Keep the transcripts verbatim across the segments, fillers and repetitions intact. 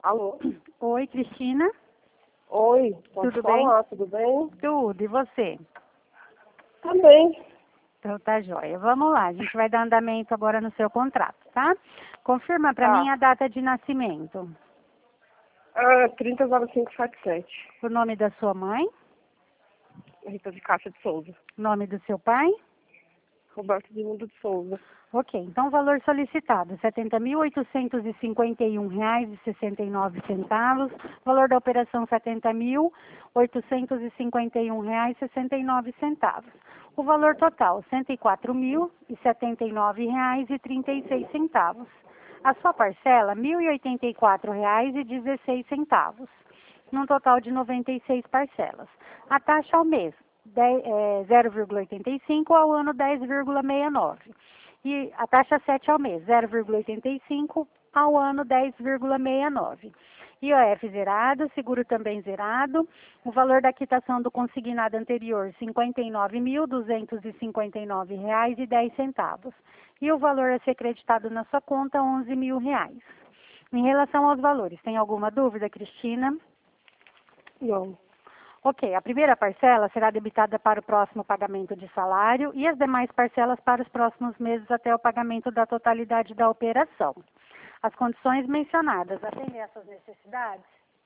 Alô? Oi, Cristina. Oi, pode Tudo falar, bem? tudo bem? Tudo, e você? Também. Então tá joia. Vamos lá, a gente vai dar andamento agora no seu contrato, tá? Confirma para mim Tá. a data de nascimento. Ah, trinta zero cinco setenta e sete. O nome da sua mãe, Rita de Caixa de Souza. nome do seu pai. Roberto de Mundo de Souza. Ok, então o valor solicitado, setenta mil oitocentos e cinquenta e um reais e sessenta e nove centavos. Valor da operação, setenta mil oitocentos e cinquenta e um reais e sessenta e nove centavos. O valor total, cento e quatro mil e setenta e nove reais e trinta e seis centavos. A sua parcela, mil e oitenta e quatro reais e dezesseis centavos. Num total de noventa e seis parcelas. A taxa ao mês, zero vírgula oitenta e cinco, ao ano dez vírgula sessenta e nove. E a taxa sete ao mês, zero vírgula oitenta e cinco, ao ano dez vírgula sessenta e nove. I O F zerado, seguro também zerado. O valor da quitação do consignado anterior, cinquenta e nove mil duzentos e cinquenta e nove reais e dez centavos. E o valor a ser creditado na sua conta, onze mil reais. Em relação aos valores, tem alguma dúvida, Cristina? Não. Ok, a primeira parcela será debitada para o próximo pagamento de salário e as demais parcelas para os próximos meses até o pagamento da totalidade da operação. As condições mencionadas atendem às suas necessidades?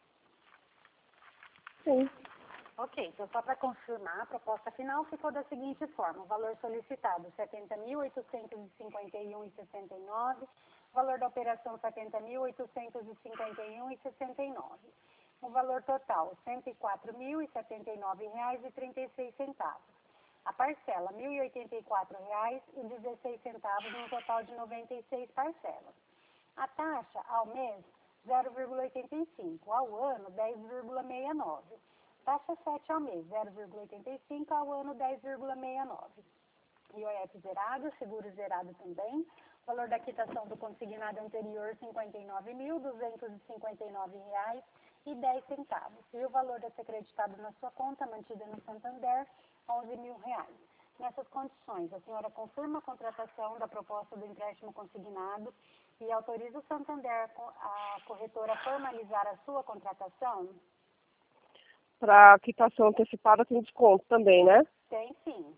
Sim. Ok, então só para confirmar, a proposta final ficou da seguinte forma: o valor solicitado setenta mil oitocentos e cinquenta e um reais e sessenta e nove, valor da operação setenta mil oitocentos e cinquenta e um reais e sessenta e nove. O valor total, cento e quatro mil e setenta e nove reais e trinta e seis centavos. A parcela, mil e oitenta e quatro reais e dezesseis centavos, no total de noventa e seis parcelas. A taxa ao mês, zero vírgula oitenta e cinco, ao ano, dez vírgula sessenta e nove. Taxa sete ao mês, zero vírgula oitenta e cinco, ao ano, dez vírgula sessenta e nove. I O F zerado, seguro zerado também. Valor da quitação do consignado anterior, cinquenta e nove mil duzentos e cinquenta e nove reais e dez centavos. E o valor a ser creditado na sua conta, mantida no Santander, onze mil reais. Nessas condições, a senhora confirma a contratação da proposta do empréstimo consignado e autoriza o Santander, a corretora, a formalizar a sua contratação? Para quitação antecipada tem desconto também, né? Tem sim.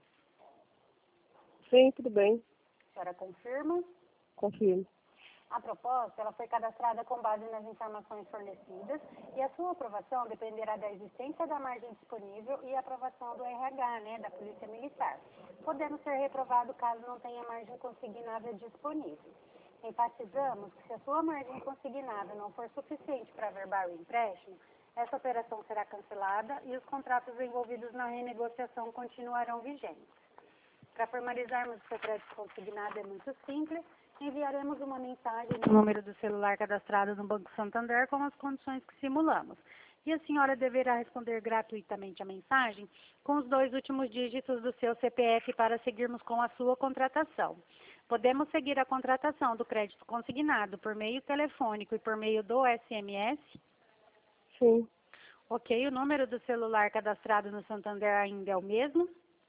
Sim, tudo bem. A senhora confirma? Confirmo. A proposta ela foi cadastrada com base nas informações fornecidas e a sua aprovação dependerá da existência da margem disponível e a aprovação do R H, né, da Polícia Militar, podendo ser reprovado caso não tenha margem consignável disponível. Enfatizamos que se a sua margem consignável não for suficiente para averbar o empréstimo, essa operação será cancelada e os contratos envolvidos na renegociação continuarão vigentes. Para formalizarmos o seu crédito consignado é muito simples. Enviaremos uma mensagem no número do celular cadastrado no Banco Santander com as condições que simulamos. E a senhora deverá responder gratuitamente a mensagem com os dois últimos dígitos do seu C P F para seguirmos com a sua contratação. Podemos seguir a contratação do crédito consignado por meio telefônico e por meio do S M S? Sim. Ok, o número do celular cadastrado no Santander ainda é o mesmo?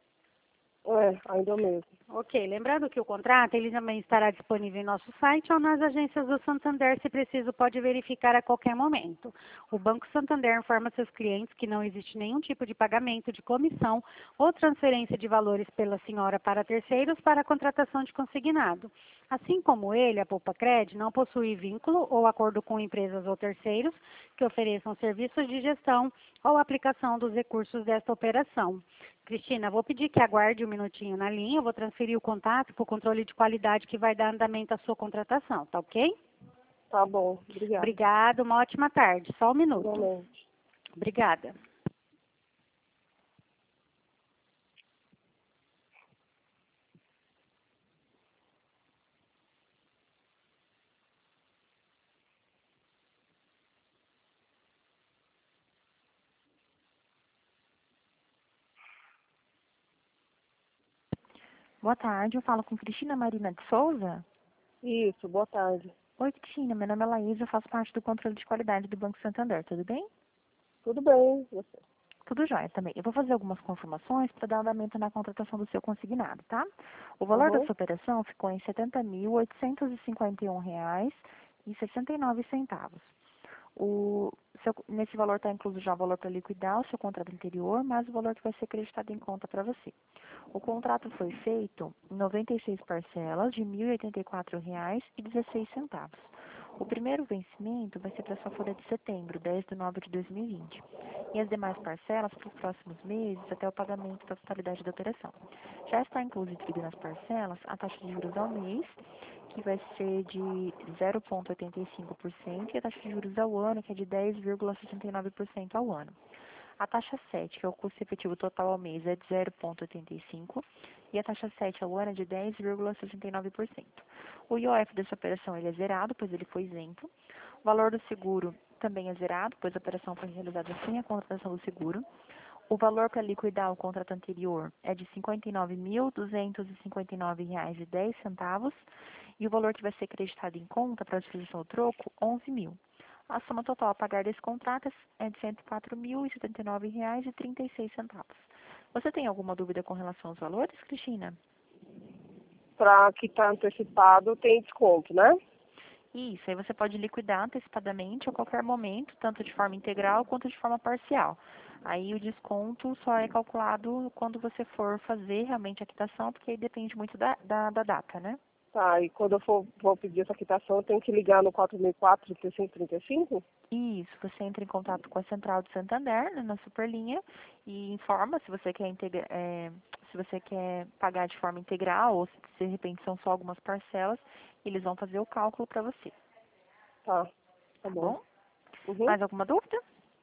É, ainda é o mesmo. Ok, lembrando que o contrato ele também estará disponível em nosso site ou nas agências do Santander, se preciso pode verificar a qualquer momento. O Banco Santander informa seus clientes que não existe nenhum tipo de pagamento de comissão ou transferência de valores pela senhora para terceiros para a contratação de consignado. Assim como ele, a Poupa Cred não possui vínculo ou acordo com empresas ou terceiros que ofereçam serviços de gestão ou aplicação dos recursos desta operação. Cristina, vou pedir que aguarde um minutinho na linha, eu vou transferir o contato para o controle de qualidade que vai dar andamento à sua contratação, tá ok? Tá bom, obrigada. Obrigada, uma ótima tarde. Só um minuto. Igualmente. Obrigada. Boa tarde, eu falo com Cristina Marina de Souza. Isso, boa tarde. Oi, Cristina, meu nome é Laís, eu faço parte do controle de qualidade do Banco Santander, tudo bem? Tudo bem, você? Tudo jóia também. Eu vou fazer algumas confirmações para dar andamento na contratação do seu consignado, tá? O valor da Uhum. sua operação ficou em setenta mil oitocentos e cinquenta e um reais e sessenta e nove centavos. O seu, nesse valor está incluso já o valor para liquidar o seu contrato anterior, mais o valor que vai ser acreditado em conta para você. O contrato foi feito em noventa e seis parcelas de mil e oitenta e quatro reais e dezesseis centavos. O primeiro vencimento vai ser para sua folha de setembro, dez de nove de dois mil e vinte. E as demais parcelas para os próximos meses até o pagamento da totalidade da operação. Já está incluído nas parcelas a taxa de juros ao mês, que vai ser de zero vírgula oitenta e cinco por cento, e a taxa de juros ao ano, que é de dez vírgula sessenta e nove por cento ao ano. A taxa sete, que é o custo efetivo total ao mês, é de zero vírgula oitenta e cinco por cento, e a taxa sete ao ano é de dez vírgula sessenta e nove por cento. O I O F dessa operação ele é zerado, pois ele foi isento. O valor do seguro também é zerado, pois a operação foi realizada sem a contratação do seguro. O valor para liquidar o contrato anterior é de cinquenta e nove mil, duzentos e cinquenta e nove reais e dez centavos, e o valor que vai ser acreditado em conta para a utilização do troco, onze mil. A soma total a pagar desse contrato é de cento e quatro mil e setenta e nove reais e trinta e seis centavos. Você tem alguma dúvida com relação aos valores, Cristina? Para quitar antecipado tem desconto, né? Isso, aí você pode liquidar antecipadamente a qualquer momento, tanto de forma integral quanto de forma parcial. Aí o desconto só é calculado quando você for fazer realmente a quitação, porque aí depende muito da, da, da data, né? Tá, e quando eu for, vou pedir essa quitação, eu tenho que ligar no quatro mil e quatro, trinta e cinco, trinta e cinco? Isso, você entra em contato com a Central de Santander, né, na Superlinha, e informa se você quer integra é, se você quer pagar de forma integral ou se de repente são só algumas parcelas, eles vão fazer o cálculo para você, Tá, tá tá bom. bom? Uhum. Mais alguma dúvida?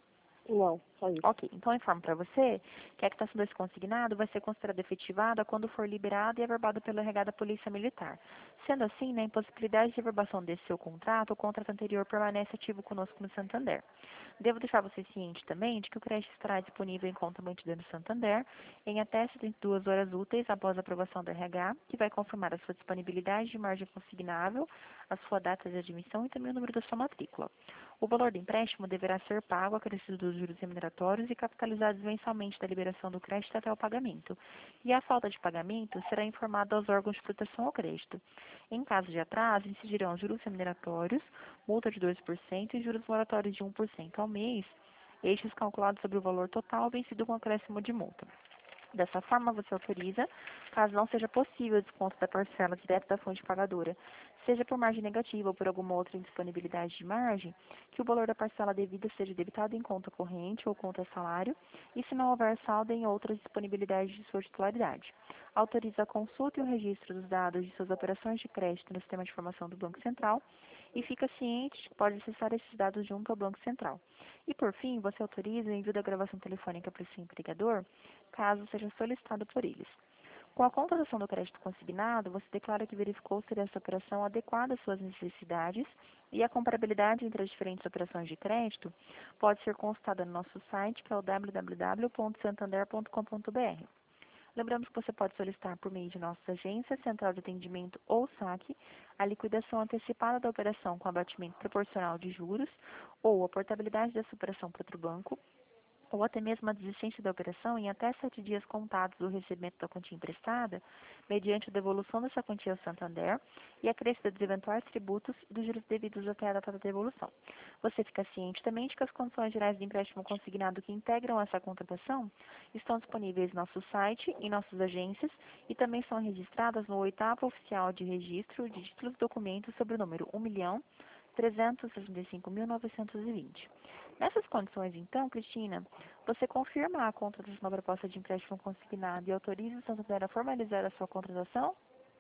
Não, só isso. Ok, então eu informo para você que a quitação desse consignado vai ser considerada efetivada quando for liberada e averbada pelo R H da Polícia Militar. Sendo assim, na impossibilidade de averbação desse seu contrato, o contrato anterior permanece ativo conosco no Santander. Devo deixar você ciente também de que o crédito estará disponível em conta mantida no Santander em até setenta e duas horas úteis após a aprovação do R H, que vai confirmar a sua disponibilidade de margem consignável, a sua data de admissão e também o número da sua matrícula. O valor do empréstimo deverá ser pago acrescido dos juros remuneratórios e capitalizados mensalmente da liberação do crédito até o pagamento. E a falta de pagamento será informada aos órgãos de proteção ao crédito. Em caso de atraso, incidirão juros remuneratórios, multa de dois por cento e juros moratórios de um por cento ao mês, estes calculados sobre o valor total vencido com acréscimo de multa. Dessa forma, você autoriza, caso não seja possível o desconto da parcela direto da fonte pagadora, seja por margem negativa ou por alguma outra indisponibilidade de margem, que o valor da parcela devida seja debitado em conta corrente ou conta salário, e se não houver saldo em outras disponibilidades de sua titularidade. Autoriza a consulta e o registro dos dados de suas operações de crédito no sistema de informação do Banco Central e fica ciente de que pode acessar esses dados junto ao Banco Central. E, por fim, você autoriza o envio da gravação telefônica para o seu empregador, caso seja solicitado por eles. Com a contratação do crédito consignado, você declara que verificou se essa operação adequada às suas necessidades e a comparabilidade entre as diferentes operações de crédito pode ser consultada no nosso site, que é o w w w ponto santander ponto com ponto b r. Lembramos que você pode solicitar por meio de nossas agências, central de atendimento ou saque, a liquidação antecipada da operação com abatimento proporcional de juros ou a portabilidade dessa operação para outro banco, ou até mesmo a desistência da operação em até sete dias contados do recebimento da quantia emprestada, mediante a devolução dessa quantia ao Santander e a crescida dos eventuais tributos e dos juros devidos até a data da devolução. Você fica ciente também de que as condições gerais de empréstimo consignado que integram essa contratação estão disponíveis no nosso site, em nossas agências e também são registradas no oitavo oficial de registro de títulos e documentos sobre o número um milhão trezentos e sessenta e cinco mil novecentos e vinte. Nessas condições, então, Cristina, você confirma a contratação da proposta de empréstimo consignado e autoriza o Santander a formalizar a sua contratação?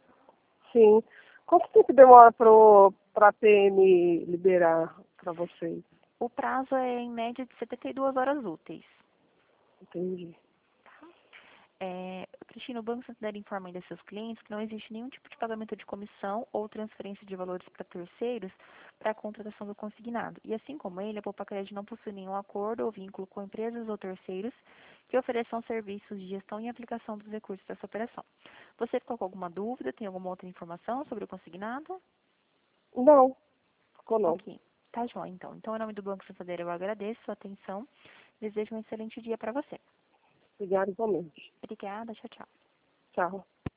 Sim. Quanto tempo demora para a P M liberar para vocês? O prazo é em média de setenta e duas horas úteis. Entendi. É, Cristina, o Banco Santander informa ainda a seus clientes que não existe nenhum tipo de pagamento de comissão ou transferência de valores para terceiros para a contratação do consignado. E assim como ele, a Poupa Crédito não possui nenhum acordo ou vínculo com empresas ou terceiros que ofereçam serviços de gestão e aplicação dos recursos dessa operação. Você ficou com alguma dúvida? Tem alguma outra informação sobre o consignado? Não, ficou não. Ok, tá joia então. Então, em nome do Banco Santander, eu agradeço a sua atenção. Desejo um excelente dia para você. Obrigada igualmente. Obrigada, tchau, tchau. Tchau.